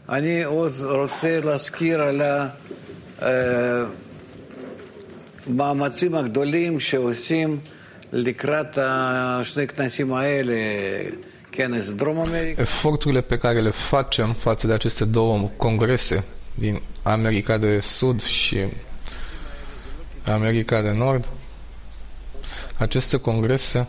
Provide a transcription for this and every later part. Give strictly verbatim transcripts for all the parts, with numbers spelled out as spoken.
אני רוצה להזכיר על המאמצים הגדולים שעושים לקראת שני הכנסים האלה, כנס דרום אמריקה. Eforturile pe care le facem față de aceste două congrese din America de Sud și America de Nord, aceste congrese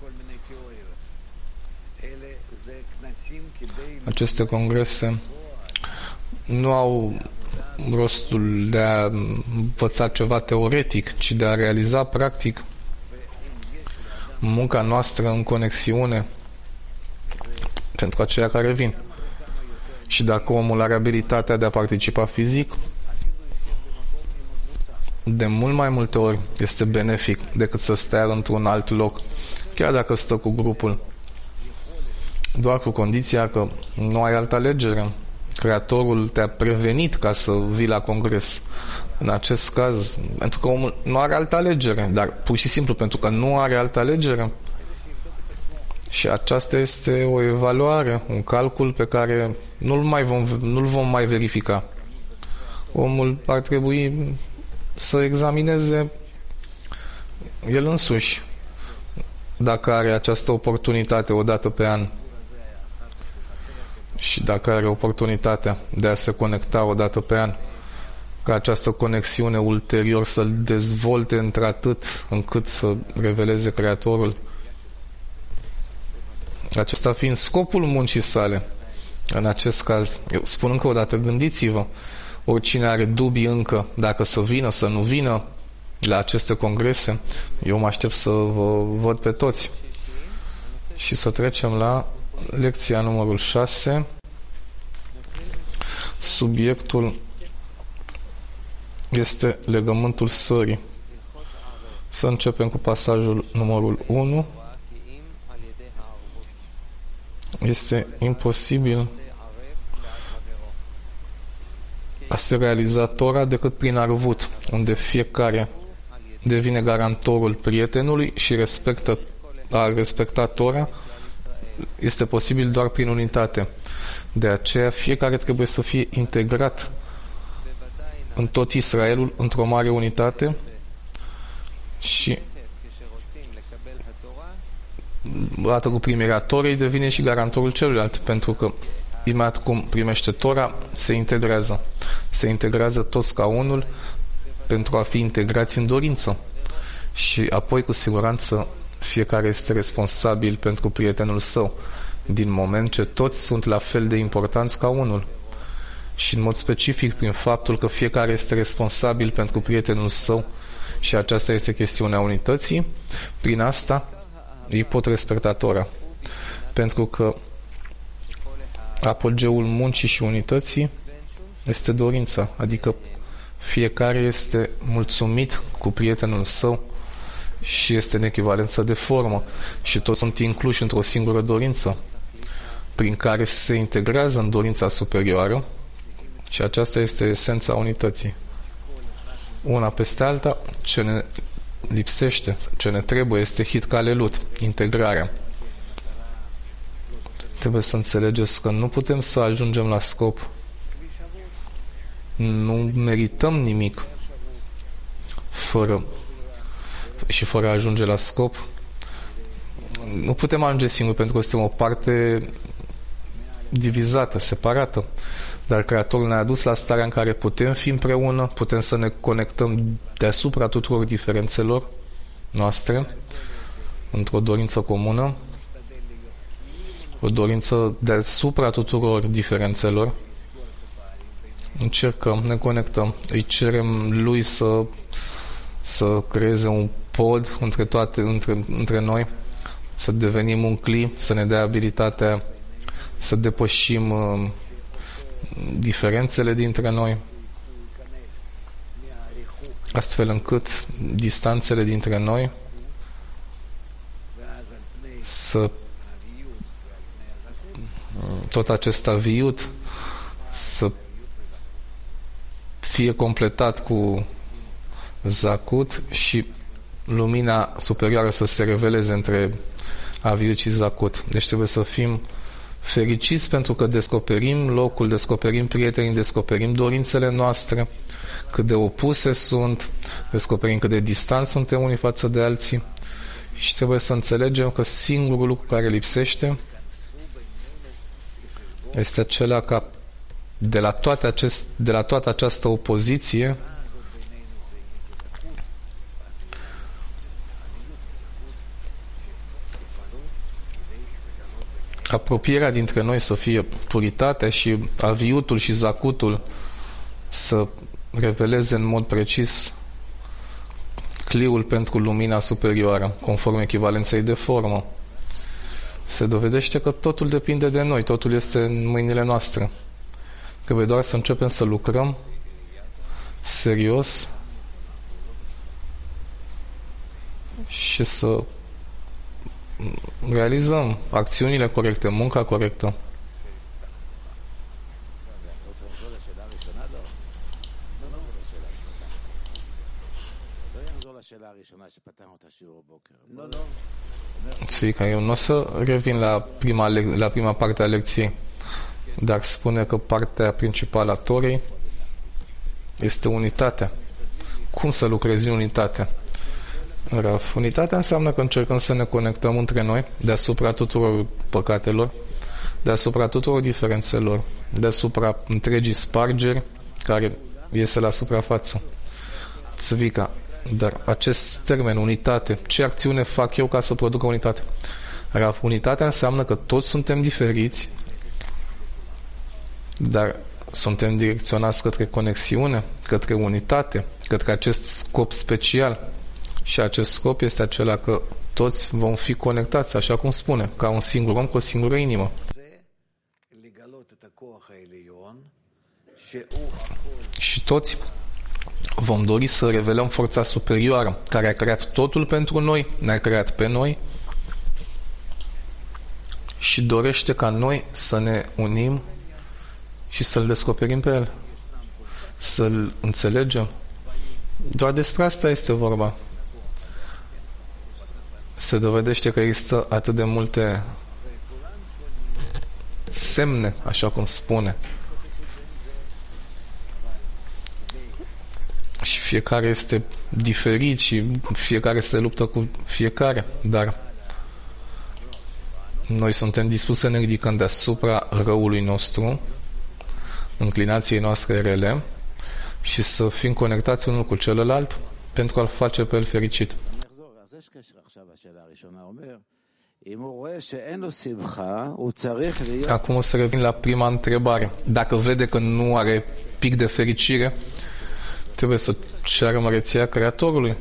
aceste congrese nu au rostul de a învăța ceva teoretic, ci de a realiza practic munca noastră în conexiune pentru aceia care vin. Și dacă omul are abilitatea de a participa fizic, de mult mai multe ori este benefic decât să stea într-un alt loc, chiar dacă stă cu grupul, doar cu condiția că nu ai altă alegere. Creatorul te-a prevenit ca să vii la congres. În acest caz, pentru că omul nu are altă alegere, dar pur și simplu pentru că nu are altă alegere. Și aceasta este o evaluare, un calcul pe care nu-l mai vom, nu-l vom mai verifica. Omul ar trebui să examineze el însuși dacă are această oportunitate o dată pe an și dacă are oportunitatea de a se conecta o dată pe an, ca această conexiune ulterior să-l dezvolte într-atât încât să reveleze Creatorul. Acesta fiind scopul muncii sale. În acest caz, eu spun încă o dată, gândiți-vă, oricine are dubii încă dacă să vină, să nu vină la aceste congrese, eu mă aștept să vă văd pe toți. Și să trecem la lecția numărul șase. Subiectul este legământul sării. Să începem cu pasajul numărul unu. Este imposibil a se realiza Tora decât prin arvut, unde fiecare devine garantorul prietenului și respectă, a respecta Tora este posibil doar prin unitate. De aceea fiecare trebuie să fie integrat în tot Israelul într-o mare unitate și odată cu primirea Torei devine și garantorul celuilalt, pentru că imediat cum primește Tora se integrează. Se integrează toți ca unul pentru a fi integrați în dorință. Și apoi cu siguranță fiecare este responsabil pentru prietenul său, din moment ce toți sunt la fel de importanți ca unul. Și în mod specific prin faptul că fiecare este responsabil pentru prietenul său și aceasta este chestiunea unității, prin asta ei pot respecta Tora. Pentru că apogeul muncii și unității este dorința, adică fiecare este mulțumit cu prietenul său și este în echivalență de formă și toți sunt incluși într-o singură dorință prin care se integrează în dorința superioară și aceasta este esența unității. Una peste alta, ce ne lipsește, ce ne trebuie este hitkalelut, integrarea. Trebuie să înțelegeți că nu putem să ajungem la scop. Nu merităm nimic fără și fără a ajunge la scop. Nu putem ajunge singuri pentru că suntem o parte divizată, separată. Dar Creatorul ne-a adus la starea în care putem fi împreună, putem să ne conectăm deasupra tuturor diferențelor noastre într-o dorință comună, o dorință deasupra tuturor diferențelor. Încercăm, ne conectăm, îi cerem lui să să creeze un pod între toate, între, între noi, să devenim un cli, să ne dea abilitatea să depășim uh, diferențele dintre noi, astfel încât distanțele dintre noi să tot acest aviut să fie completat cu Zacut și lumina superioară să se reveleze între aviut și Zacut. Deci trebuie să fim Fericiți pentru că descoperim locul, descoperim prietenii, descoperim dorințele noastre, cât de opuse sunt, descoperim cât de distanți suntem unii față de alții și trebuie să înțelegem că singurul lucru care lipsește este acela ca de la, toate acest, de la toată această opoziție apropierea dintre noi să fie puritatea și aviutul și zacutul să reveleze în mod precis cliul pentru lumina superioară, conform echivalenței de formă. Se dovedește că totul depinde de noi, totul este în mâinile noastre. Trebuie doar să începem să lucrăm serios și să realizăm acțiunile corecte, munca corectă. Țica, eu nu o să revin la prima, la prima parte a lecției, dar spune că partea principală a Torei este unitatea. Cum să lucrezi în unitate? Raf, unitatea înseamnă că încercăm să ne conectăm între noi deasupra tuturor păcatelor, deasupra tuturor diferențelor, deasupra întregii spargeri care iese la suprafață. Țvica, dar acest termen, unitate, ce acțiune fac eu ca să producă unitate? Raf, unitatea înseamnă că toți suntem diferiți, dar suntem direcționați către conexiune, către unitate, către acest scop special. Și acest scop este acela că toți vom fi conectați, așa cum spune, ca un singur om cu o singură inimă. Și toți vom dori să revelăm forța superioară care a creat totul pentru noi, ne-a creat pe noi și dorește ca noi să ne unim și să-L descoperim pe El, să-L înțelegem. Doar despre asta este vorba. Se dovedește că există atât de multe semne, așa cum spune. Și fiecare este diferit și fiecare se luptă cu fiecare, dar noi suntem dispuși să ne ridicăm deasupra răului nostru, înclinației noastre rele și să fim conectați unul cu celălalt pentru a-l face pe el fericit. Acum o să revin la prima întrebare. Dacă vede că nu are pic de fericire, trebuie să ceară măreția Creatorului.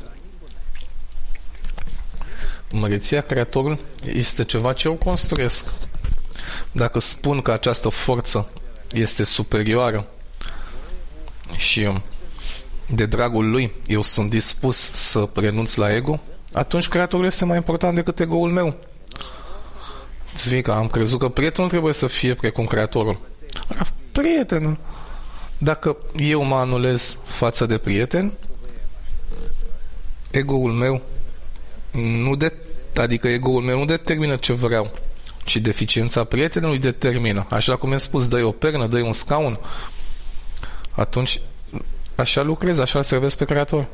Măreția Creatorului este ceva ce eu construiesc. Dacă spun că această forță este superioară și de dragul lui eu sunt dispus să renunț la ego, atunci Creatorul este mai important decât ego-ul meu. Zvica, am crezut că prietenul trebuie să fie precum Creatorul. Prietenul. Dacă eu mă anulez față de prieten, ego-ul meu nu de, adică ego-ul meu nu determină ce vreau, ci deficiența prietenului determină. Așa cum am spus, dă-i o pernă, dă-i un scaun. Atunci, așa lucrezi, așa servezi pe Creator.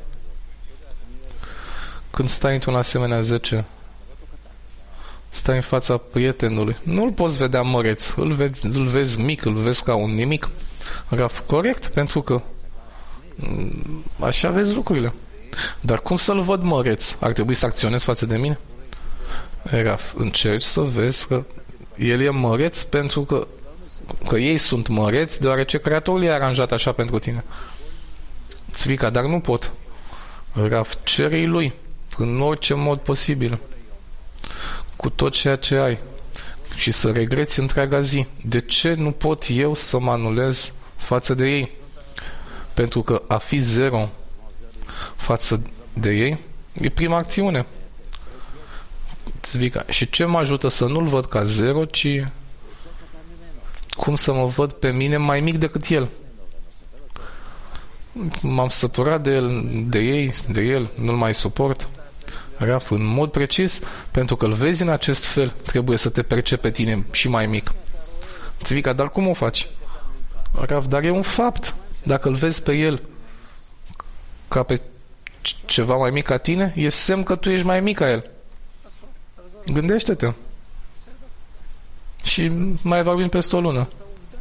Când stai într-un asemenea zece, stai în fața prietenului, nu-l poți vedea măreț, îl vezi, îl vezi mic, îl vezi ca un nimic. Raf, corect, pentru că așa vezi lucrurile. Dar cum să-l văd măreț? Ar trebui să acționez față de mine? Raf, încerci să vezi că el e măreț pentru că, că ei sunt măreți, deoarece Creatorul i-a aranjat așa pentru tine. Țvica, dar nu pot. Raf, cere-i lui în orice mod posibil, cu tot ceea ce ai, și să regreți întreaga zi. De ce nu pot eu să mă anulez față de ei? Pentru că a fi zero față de ei e prima acțiune. Țvica. Și ce mă ajută să nu-l văd ca zero, ci cum să mă văd pe mine mai mic decât el? M-am săturat de el, de ei, de el, nu-l mai suport. Raf, în mod precis, pentru că îl vezi în acest fel, trebuie să te percepi pe tine și mai mic. Țvica, dar cum o faci? Raf, dar e un fapt. Dacă îl vezi pe el ca pe ceva mai mic ca tine, e semn că tu ești mai mic ca el. Gândește-te. Și mai vorbim peste o lună.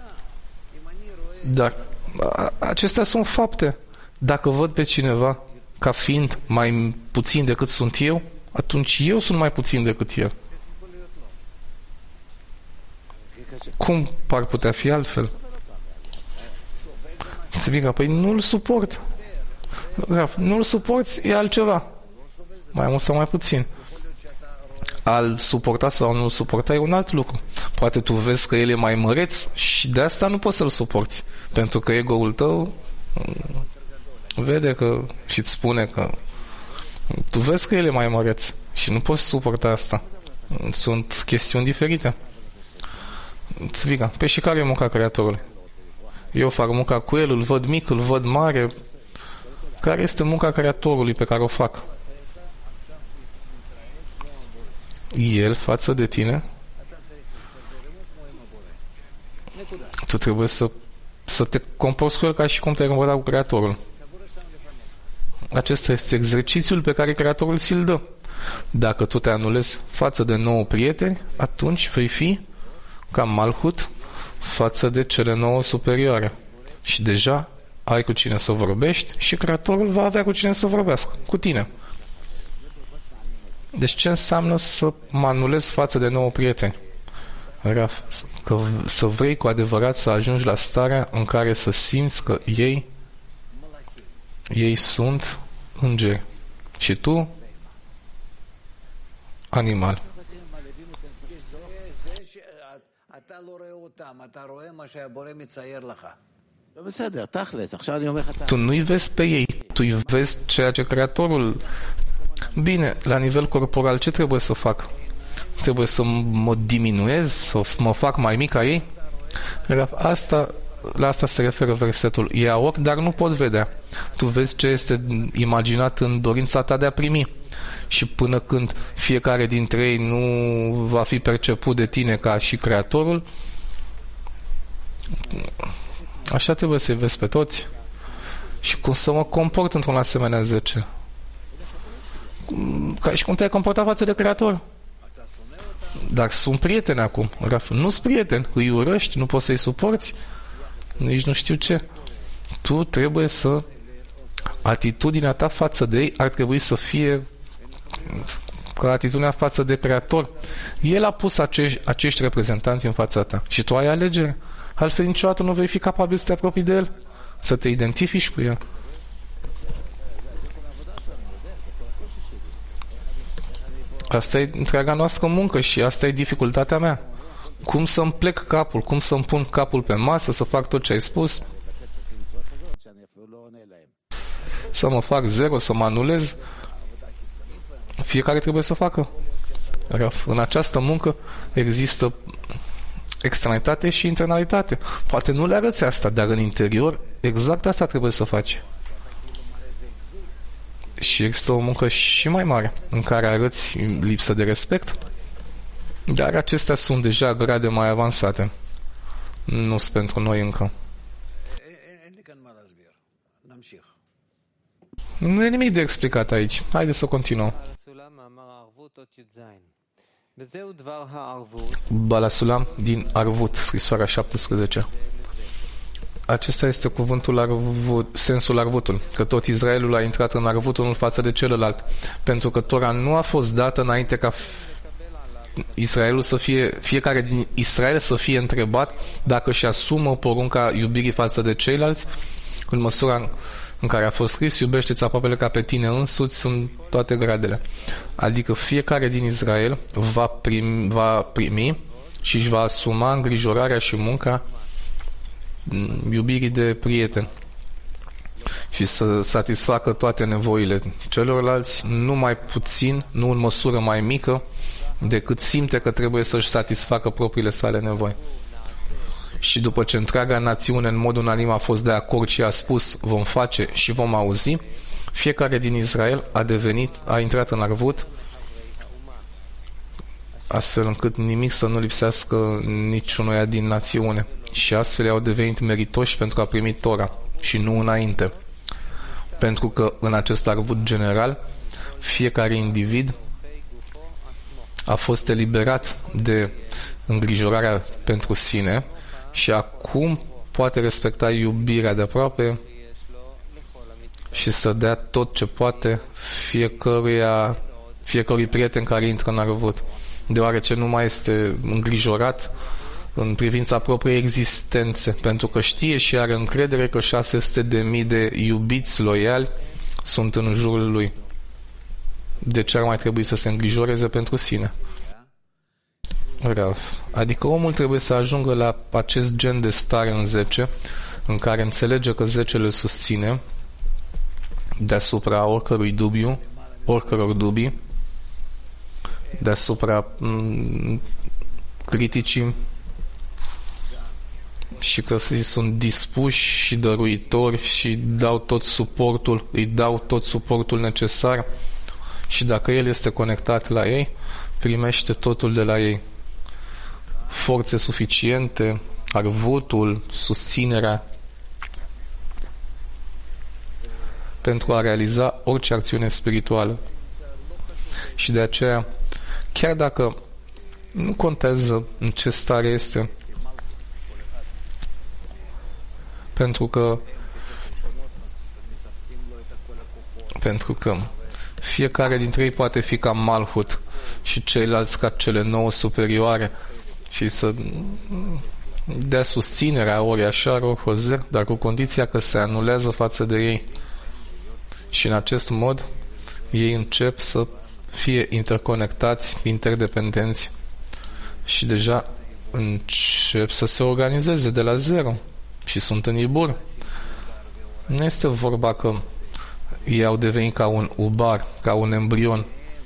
Dar acestea sunt fapte. Dacă văd pe cineva ca fiind mai puțin decât sunt eu, atunci eu sunt mai puțin decât el. Cum par putea fi altfel? Țvica, păi nu-l suport. Raf, nu-l suporți, e altceva. Mai mult sau mai puțin. Al suporta sau nu-l suporta e un alt lucru. Poate tu vezi că el e mai măreț și de asta nu poți să-l suporți. Pentru că ego-ul tău vede că și îți spune că tu vezi că el e mai măreț și nu poți suporta asta. Sunt chestiuni diferite. Țvica, pe și care e munca Creatorului? Eu fac munca cu el, îl văd mic, îl văd mare. Care este munca Creatorului pe care o fac? El față de tine, tu trebuie să, să te comporți cu el ca și cum te-ai comportat cu Creatorul. Acesta este exercițiul pe care Creatorul ți-l dă. Dacă tu te anulezi față de nouă prieteni, atunci vei fi ca Malhut față de cele nouă superioare. Și deja ai cu cine să vorbești și Creatorul va avea cu cine să vorbească, cu tine. Deci ce înseamnă să mă anulez față de nouă prieteni? Raf, că să vrei cu adevărat să ajungi la starea în care să simți că ei ei sunt îngeri și tu animal. Tu nu-i vezi pe ei, tu îi vezi ceea ce Creatorul. Bine, la nivel corporal ce trebuie să fac? Trebuie să mă diminuez, să mă fac mai mic ca ei? Asta, la asta se referă versetul. Ia ochi, dar nu pot vedea. Tu vezi ce este imaginat în dorința ta de a primi. Și până când fiecare dintre ei nu va fi perceput de tine ca și Creatorul, așa trebuie să-i vezi pe toți. Și cum să mă comport într-un asemenea zece? Ca și cum te-ai comportat față de Creator. Dar sunt prieteni acum. Nu-s prieteni, îi urăști, nu poți să-i suporți, nici nu știu ce. Tu trebuie să atitudinea ta față de ei ar trebui să fie ca atitudinea față de Creator. El a pus acești, acești reprezentanți în fața ta și tu ai alegere. Altfel niciodată nu vei fi capabil să te apropii de el, să te identifici cu el. Asta e întreaga noastră muncă și asta e dificultatea mea. Cum să-mi plec capul, cum să-mi pun capul pe masă, să fac tot ce ai spus, să mă fac zero, să mă anulez. Fiecare trebuie să facă. În această muncă există externalitate și internalitate. Poate nu le arăți asta, dar în interior exact asta trebuie să faci. Și există o muncă și mai mare în care arăți lipsă de respect, dar acestea sunt deja grade mai avansate. Nu sunt pentru noi încă. Nu e nimic de explicat aici. Haideți să continuăm. Balasulam din Arvut, scrisoarea șaptesprezece. Acesta este cuvântul arvut, sensul arvutul, că tot Israelul a intrat în arvutul unul față de celălalt, pentru că Tora nu a fost dată înainte ca Israelul să fie, fiecare din Israel să fie întrebat dacă își asumă porunca iubirii față de ceilalți, în măsura în care a fost scris, iubește-ți aproapele ca pe tine însuți, în toate gradele. Adică fiecare din Israel va primi, va primi și își va asuma îngrijorarea și munca iubirii de prieten și să satisfacă toate nevoile celorlalți, nu mai puțin, nu în măsură mai mică decât simte că trebuie să-și satisfacă propriile sale nevoi. Și după ce întreaga națiune în mod unanim a fost de acord și a spus vom face și vom auzi, fiecare din Israel a devenit, a intrat în arvut astfel încât nimic să nu lipsească niciunuia din națiune. Și astfel au devenit meritoși pentru a primi Tora și nu înainte. Pentru că în acest arvut general, fiecare individ a fost eliberat de îngrijorarea pentru sine și acum poate respecta iubirea de aproape și să dea tot ce poate fiecăruia, fiecărui prieten care intră în arvut, deoarece nu mai este îngrijorat în privința propriei existențe, pentru că știe și are încredere că șase sute de mii de iubiți loiali sunt în jurul lui. De ce ar mai trebui să se îngrijoreze pentru sine? Rav. Adică omul trebuie să ajungă la acest gen de stare în zece, în care înțelege că zece le susține deasupra oricărui dubiu, oricăror dubii, deasupra m- criticii, și că sunt dispuși și dăruitori și dau tot suportul, îi dau tot suportul necesar și dacă el este conectat la ei, primește totul de la ei. Forțe suficiente, arvutul, susținerea pentru a realiza orice acțiune spirituală. Și de aceea, chiar dacă nu contează în ce stare este, pentru că pentru că fiecare dintre ei poate fi ca Malhut și ceilalți ca cele nouă superioare și să dea susținerea ori așa, ori hozer, dar cu condiția că se anulează față de ei. Și în acest mod ei încep să fie interconectați, interdependenți și deja încep să se organizeze de la zero și sunt în ibur. Nu este vorba că ei au devenit ca un ubar, ca un embrion,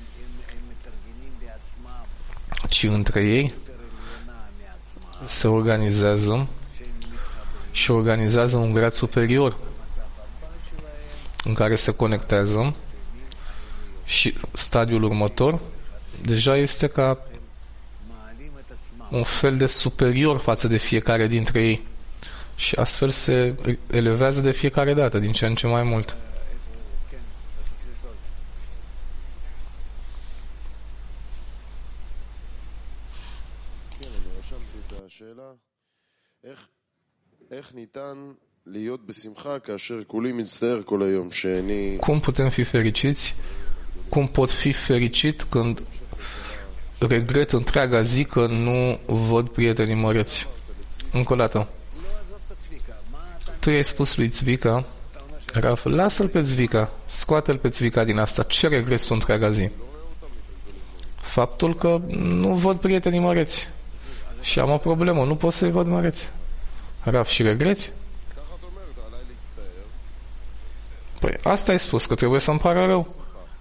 ci între ei se organizează și organizează un grad superior în care se conectează și stadiul următor deja este ca un fel de superior față de fiecare dintre ei și astfel se elevează de fiecare dată din ce în ce mai mult. Cum putem fi fericiți? Cum pot fi fericit când regret întreaga zi că nu văd prietenii măreți? Încă o dată. Tu i-ai spus lui Tzvika, Raf, lasă-l pe Tzvika, scoate-l pe Tzvika din asta. Ce regreți tu întreaga zi? Faptul că nu văd prietenii măreți. Și am o problemă, nu pot să-i văd măreți. Raf, și regreți? Păi asta ai spus, că trebuie să-mi pară rău.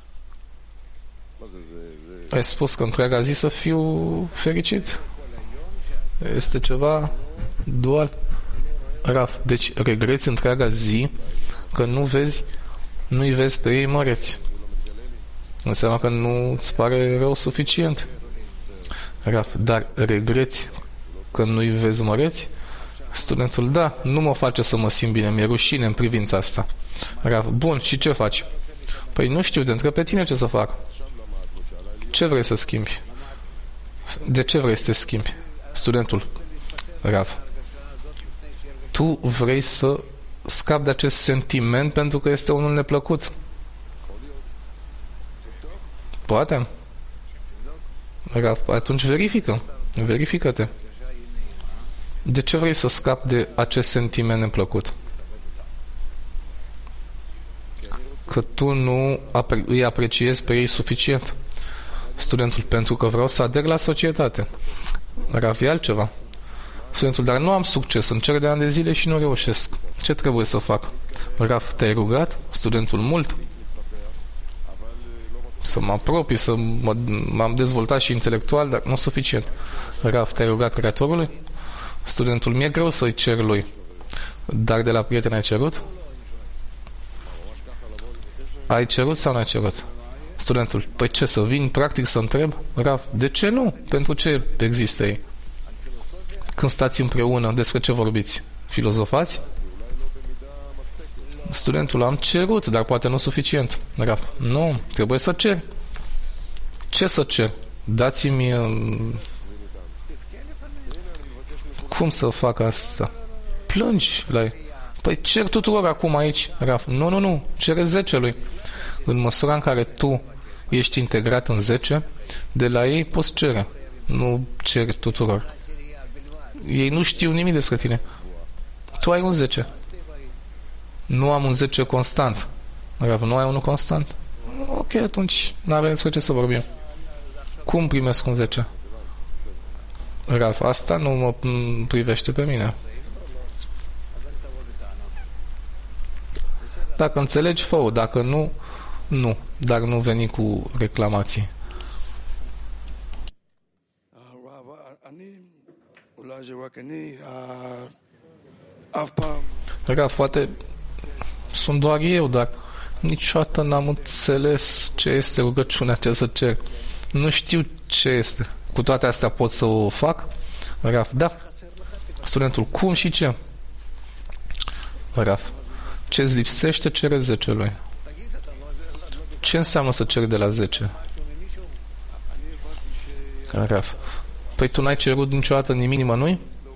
Ai spus că întreaga zi să fiu fericit. Este ceva dual. Raf, deci regreți întreaga zi că nu vezi, nu-i vezi pe ei măreți. Înseamnă că nu îți pare rău suficient. Raf, dar regreți că nu-i vezi măreți? Studentul, da, nu mă face să mă simt bine, mi-e rușine în privința asta. Raf, bun, și ce faci? Păi nu știu, te întreb pe tine ce să fac. Ce vrei să schimbi? De ce vrei să te schimbi? Studentul, Raf, tu vrei să scapi de acest sentiment pentru că este unul neplăcut. Poate? Raf, atunci verifică. Verifică-te. De ce vrei să scapi de acest sentiment neplăcut? Că tu nu apre- îi apreciezi pe ei suficient. Studentul, pentru că vreau să ader la societate. Raf, e altceva. Studentul, dar nu am succes, încerc de ani de zile și nu reușesc. Ce trebuie să fac? Raf, te-ai rugat? Studentul, mult. Să mă apropii, să mă, m-am dezvoltat și intelectual, dar nu suficient. Raf, te-ai rugat Creatorului? Studentul, mi-e greu să-i cer lui. Dar de la prieten ai cerut? Ai cerut sau n-ai cerut? Studentul, păi ce, să vin practic să întreb? Raf, de ce nu? Pentru ce există ei? Când stați împreună, despre ce vorbiți? Filozofați? Studentul, am cerut, dar poate nu suficient. Raf, nu, trebuie să cer. Ce să cer? Dați-mi... Cum să fac asta? Plângi la ei. Păi cer tuturor acum aici, Raf. Nu, nu, nu, cere zecelui. În măsura în care tu ești integrat în zece, de la ei poți cere. Nu ceri tuturor. Ei nu știu nimic despre tine. Tu ai un zece. Nu am un zece constant. Raf, nu ai unul constant? Ok, atunci n-avem despre ce să vorbim. Cum primesc un zece? Raf, asta nu mă privește pe mine. Dacă înțelegi, fă-o. Dacă nu, nu. Dar nu veni cu reclamații. Raf, poate sunt doar eu, dar niciodată n-am înțeles ce este rugăciunea ce să cer. Nu știu ce este. Cu toate astea pot să o fac? Raf, da. Studentul, cum și ce? Raf, ce-ți lipsește, cere zecelui. Ce înseamnă să ceri de la zece? Raf, păi tu n-ai cerut niciodată nimic nimănui?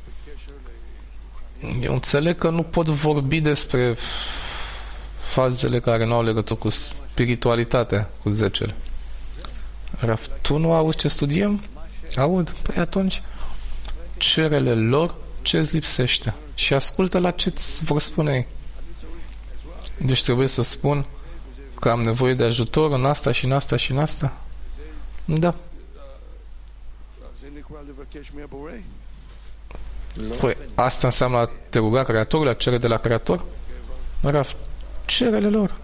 Eu înțeleg că nu pot vorbi despre fazele care nu au legătură cu spiritualitatea, cu zecele. Raf, tu nu auzi ce studiem? Aud? Păi atunci cerele lor ce-ți lipsește și ascultă la ce-ți vor spune ei. Deci trebuie să spun că am nevoie de ajutor în asta și în asta și în asta? Da. Păi asta înseamnă a te ruga Creatorul, a cere de la Creator? Raf, cerele lor.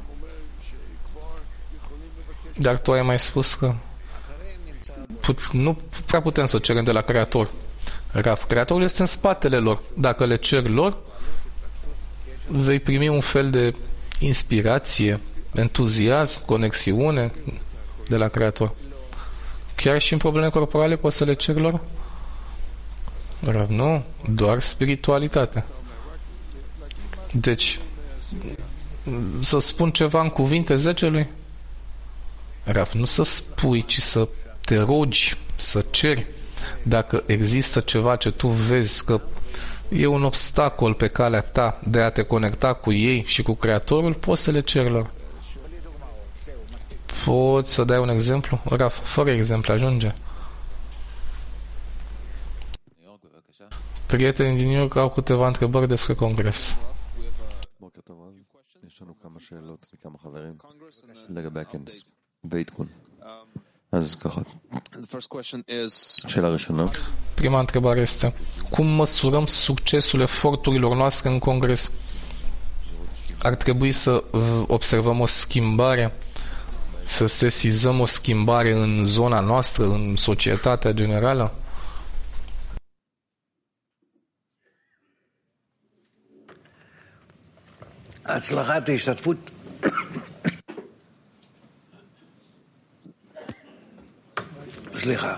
Dar tu ai mai spus că put, nu prea putem să cerem de la Creator. Raf, Creatorul este în spatele lor. Dacă le cer lor, vei primi un fel de inspirație, entuziasm, conexiune de la Creator. Chiar și în probleme corporale poți să le cer lor? Raf, nu, doar spiritualitate. Deci, să spun ceva în cuvinte zecelui? Raf, nu să spui, ci să te rogi, să ceri. Dacă există ceva ce tu vezi că e un obstacol pe calea ta de a te conecta cu ei și cu Creatorul, poți să le ceri lor. Poți să dai un exemplu? Raf, fără exemplu, ajunge. Prietenii din New York au câteva întrebări despre congres. Prima întrebare este: cum măsurăm succesul eforturilor noastre în congres? Ar trebui să observăm o schimbare, să sesizăm o schimbare în zona noastră, în societatea generală? הצלחת ההשתתפות סליחה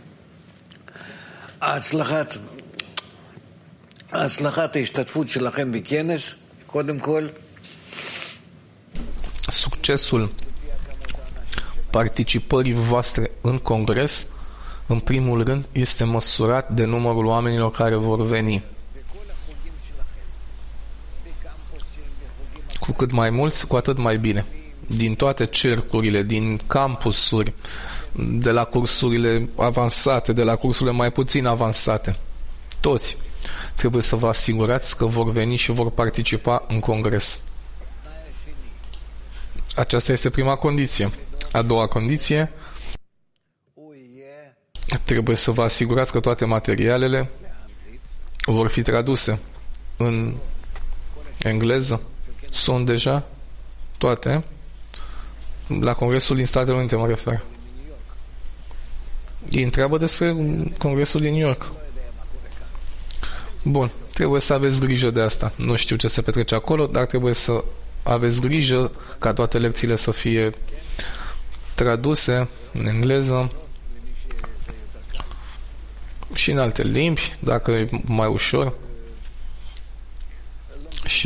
הצלחת הצלחת ההשתתפות שלכם בכנס קודם כל succesul participării voastre în congres, în primul rând, este măsurat de numărul oamenilor care vor veni. Cu cât mai mulți, cu atât mai bine. Din toate cercurile, din campusuri, de la cursurile avansate, de la cursurile mai puțin avansate. Toți trebuie să vă asigurați că vor veni și vor participa în congres. Aceasta este prima condiție. A doua condiție, trebuie să vă asigurați că toate materialele vor fi traduse în engleză. Sunt deja toate. La Congresul din Statele Unite mă refer. Ei întreabă despre Congresul din New York. Bun, trebuie să aveți grijă de asta. Nu știu ce se petrece acolo, dar trebuie să aveți grijă ca toate lecțiile să fie traduse în engleză și în alte limbi, dacă e mai ușor. Și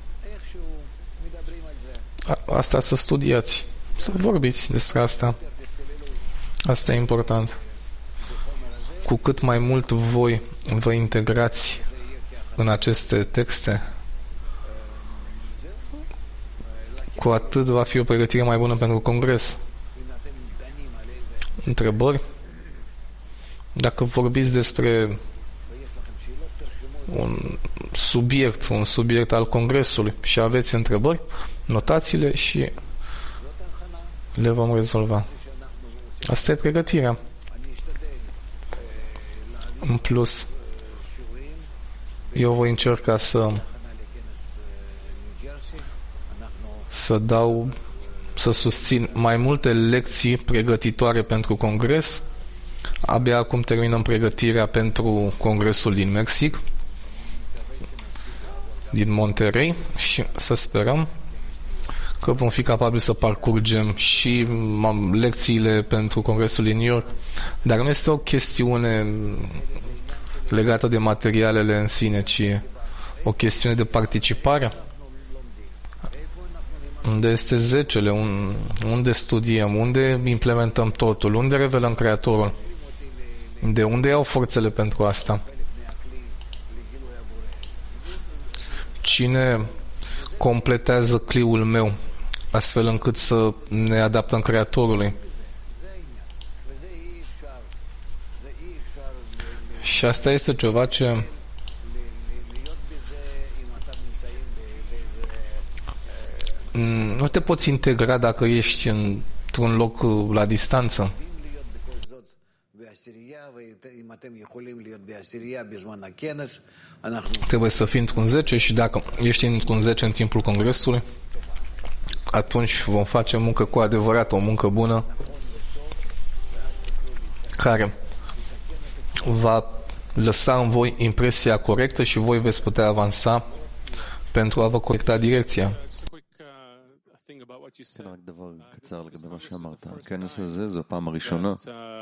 asta să studiați, să vorbiți despre asta. Asta e important. Cu cât mai mult voi vă integrați în aceste texte, cu atât va fi o pregătire mai bună pentru congres. Întrebări? Dacă vorbiți despre un subiect, un subiect al congresului și aveți întrebări, notați-le și le vom rezolva. Asta e pregătirea. În plus, eu voi încerca să să dau, să susțin mai multe lecții pregătitoare pentru congres. Abia acum terminăm pregătirea pentru congresul din Mexic, din Monterrey, și să sperăm că vom fi capabili să parcurgem și lecțiile pentru congresul din New York. Dar nu este o chestiune legată de materialele în sine, ci o chestiune de participare. Unde este zecele, unde studiem, unde implementăm totul, unde revelăm Creatorul, de unde iau forțele pentru asta. Cine completează cliul meu astfel încât să ne adaptăm Creatorului. Și asta este ceva ce nu te poți integra dacă ești într-un loc la distanță. Trebuie să fii într-un zece și dacă ești într-un zece în timpul congresului, atunci vom face muncă cu adevărat, o muncă bună care va lăsa în voi impresia corectă și voi veți putea avansa pentru a vă corecta direcția. רק דבר קצר לגבי מה שאמרת. הכנס הזה זו הפעם הראשונה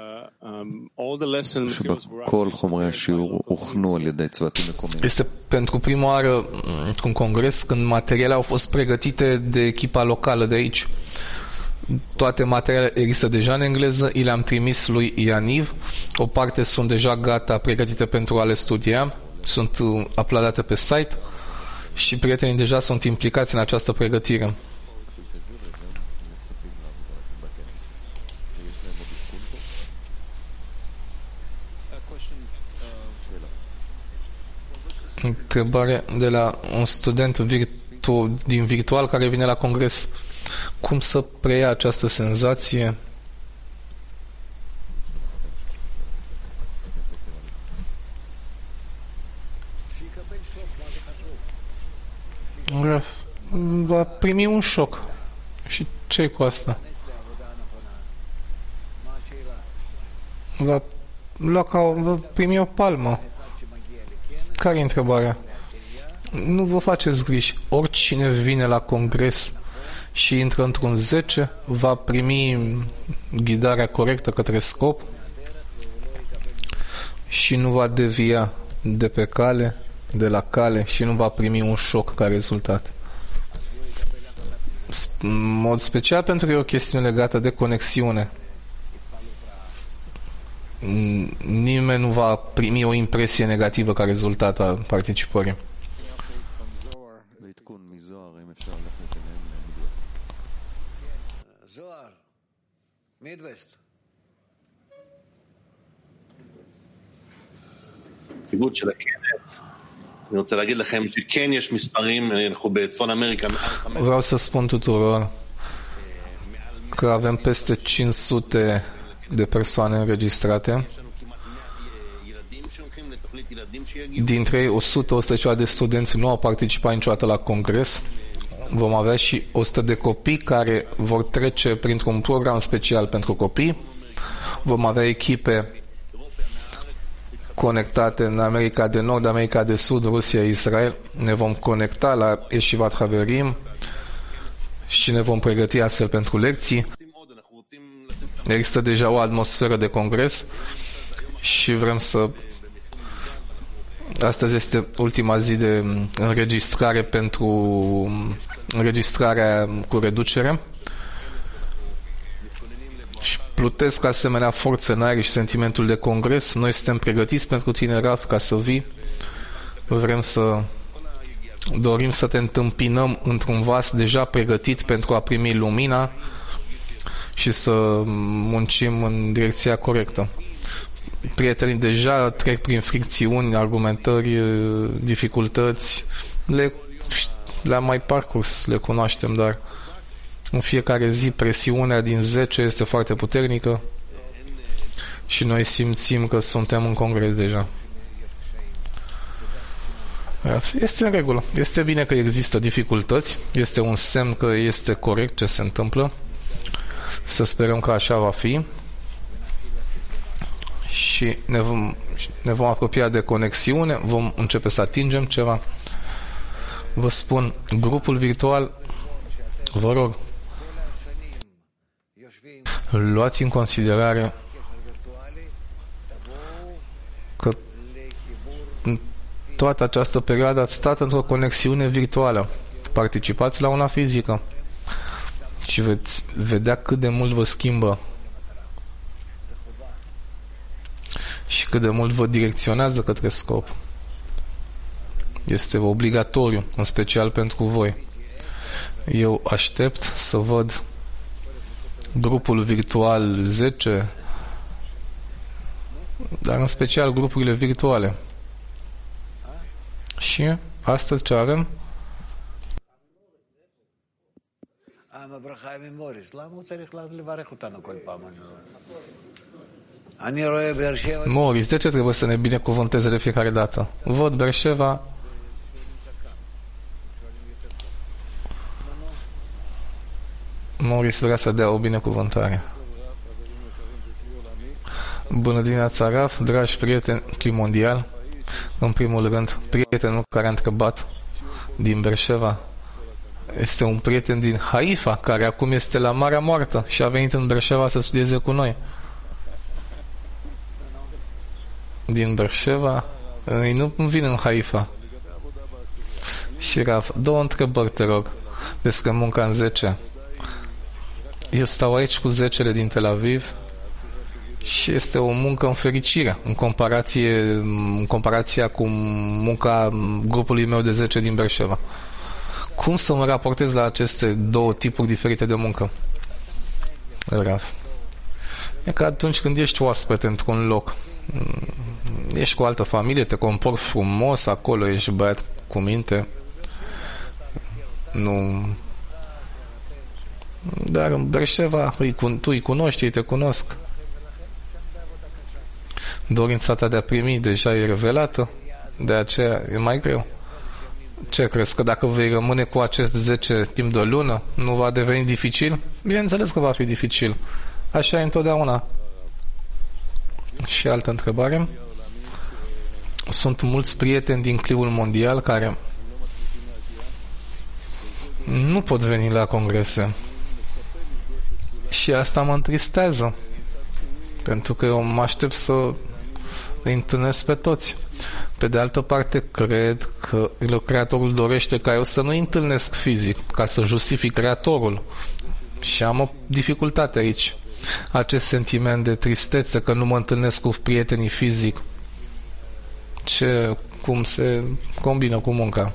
שבכל חומרי השיעור הוכנו על ידי צוותים מקומיים. Este pentru prima oară într-un congres când materialele au fost pregătite de echipa locală de aici. Toate materialele există deja în engleză, i le-am trimis lui Ianiv. O parte sunt deja gata, pregătite pentru a le studia, sunt uploadate pe site și prietenii deja sunt implicați în această pregătire. Întrebare de la un student virtu- din virtual care vine la congres. Cum să preia această senzație? Va primi un șoc. Și ce cu asta? Va lua ca o, va primi o palmă. Care e întrebarea? Nu vă faceți griji. Oricine vine la congres și intră într-un zece va primi ghidarea corectă către scop și nu va devia de pe cale, de la cale și nu va primi un șoc ca rezultat. În mod special pentru că e o chestiune legată de conexiune. Nimeni nu va primi o impresie negativă ca rezultat al participării. Zohar, Midwest. קיבוץ של הכנס. אני רוצה להגיד לכם שכן יש מספרים, אנחנו בצפון אמריקה. Vreau să spun tuturor că avem peste cinci sute de persoane înregistrate. Dintre ei, o sută o sută ceva de studenți nu au participat niciodată la congres. Vom avea și o sută de copii care vor trece printr-un program special pentru copii. Vom avea echipe conectate în America de Nord, America de Sud, Rusia, Israel. Ne vom conecta la Yeshivat Haverim și ne vom pregăti astfel pentru lecții. există deja o atmosferă de congres și vrem să... Astăzi este ultima zi de înregistrare pentru înregistrarea cu reducere și plutesc asemenea forțe în aer și sentimentul de congres. Noi suntem pregătiți pentru tine, Raf, ca să vii. Vrem să dorim să te întâmpinăm într-un vas deja pregătit pentru a primi lumina și să muncim în direcția corectă. Prietenii deja trec prin fricțiuni, argumentări, dificultăți, le, le-am mai parcurs, le cunoaștem, dar în fiecare zi presiunea din zece este foarte puternică și noi simțim că suntem în congres deja. Este în regulă. Este bine că există dificultăți, este un semn că este corect ce se întâmplă. Să sperăm că așa va fi. Și ne vom, ne vom apropia de conexiune, vom începe să atingem ceva. Vă spun, grupul virtual, vă rog, luați în considerare că în toată această perioadă ați stat într-o conexiune virtuală. Participați la una fizică și veți vedea cât de mult vă schimbă și cât de mult vă direcționează către scop. Este obligatoriu, în special pentru voi. Eu aștept să văd grupul virtual zece, dar în special grupurile virtuale. Și astăzi ce avem? Moris, de ce trebuie să ne binecuvânteze de fiecare dată? Văd Berșeva. Moris vrea să dea o binecuvântare. Bună dimineața, Raf, dragi prieteni Climondial. În primul rând, prietenul care a întrebat din Berșeva este un prieten din Haifa, care acum este la Marea Moartă și a venit în Berșeva să studieze cu noi. Din Berșeva, ei nu vin în Haifa. Și Raf, două întrebări, te rog, despre munca în zece. Eu stau aici cu zecele din Tel Aviv și este o muncă în fericire în comparație, în comparația cu munca grupului meu de zece din Berșeva. Cum să mă raportez la aceste două tipuri diferite de muncă? Raf, e ca atunci când ești oaspete într-un loc, ești cu o altă familie, te comporți frumos acolo, ești băiat cu minte, nu... Dar în Berșeva tu îi cunoști, ei te cunosc. Dorința ta de a primi deja e revelată, de aceea e mai greu. Ce crezi, că dacă vei rămâne cu acest zece timp de o lună, nu va deveni dificil? Bineînțeles că va fi dificil. Așa e întotdeauna. Și altă întrebare. Sunt mulți prieteni din cliul mondial care nu pot veni la congrese. Și asta mă întristează. Pentru că eu mă aștept să îi întâlnesc pe toți. Pe de altă parte, cred că Creatorul dorește ca eu să nu îi întâlnesc fizic, ca să justific Creatorul. Și am o dificultate aici. Acest sentiment de tristețe că nu mă întâlnesc cu prietenii fizic. Ce, cum se combină cu munca?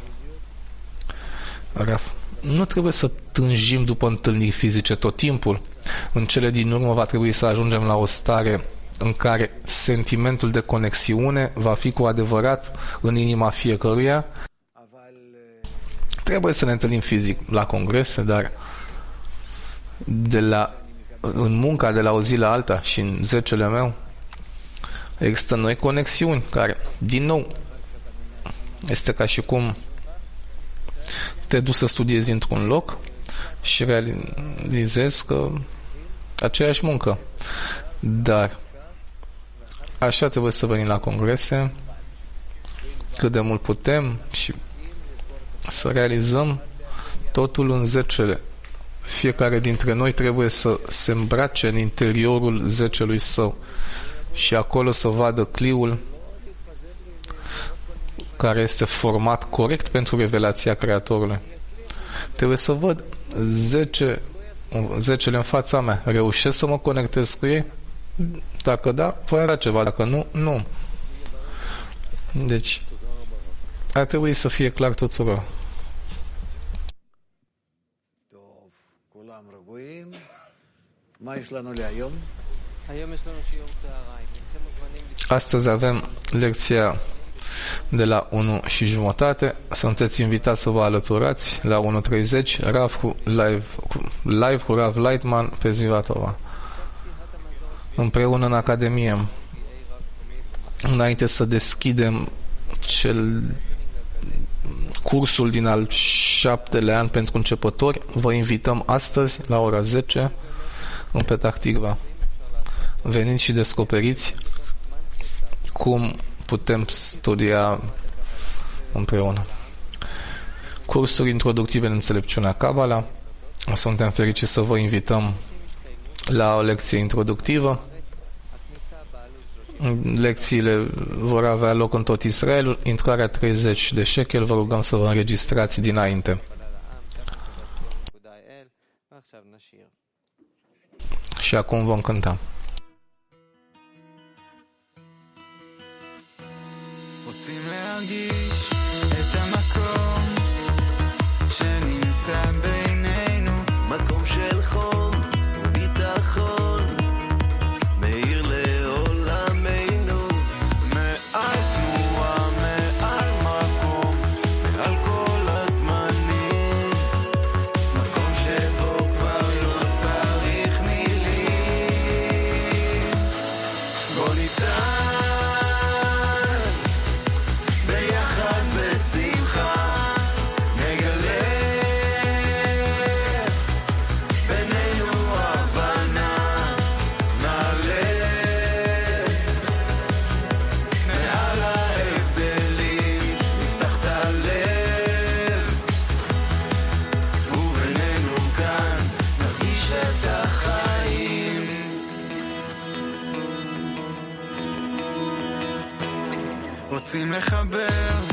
Raf, nu trebuie să tânjim după întâlniri fizice tot timpul. În cele din urmă va trebui să ajungem la o stare în care sentimentul de conexiune va fi cu adevărat în inima fiecăruia. Trebuie să ne întâlnim fizic la congrese, dar de la, în munca de la o zi la alta și în zecele meu există noi conexiuni care, din nou, este ca și cum te duci să studiezi într-un loc și realizezi că aceeași muncă. Dar așa trebuie să venim la congrese cât de mult putem și să realizăm totul în zecele fiecare dintre noi trebuie să se îmbrace în interiorul zecelui său și acolo să vadă cliul care este format corect pentru revelația Creatorului. Trebuie să văd zece, zecele în fața mea. Reușesc să mă conectez cu ei? Dacă da, voi era ceva. Dacă nu, nu. Deci, ar trebui să fie clar tuturor. Astăzi avem lecția de la unu și jumătate. Sunteți invitați să vă alăturați la unu treizeci Rav cu live, cu, live cu Rav Lightman pe ziua Tova. Împreună în Academie. Înainte să deschidem cel cursul din al șaptelea an pentru începători, vă invităm astăzi la ora zece în Petah Tikva. Veniți și descoperiți cum putem studia împreună. Cursuri introductive în înțelepciunea Kabbalah. Suntem fericiți să vă invităm la o lecție introductivă. Lecțiile vor avea loc în tot Israelul. Intrarea treizeci de shekel. Vă rugăm să vă înregistrați dinainte. Și acum vom cânta. רוצים להרגיש את המקום שנמצא בינינו, מקום של חום וביטחון מאיר לעולמנו, מעל תנועה, מעל מקום, מעל כל הזמנים, מקום שבו כבר לא צריך מילים. בוא ניצח רוצים לחבר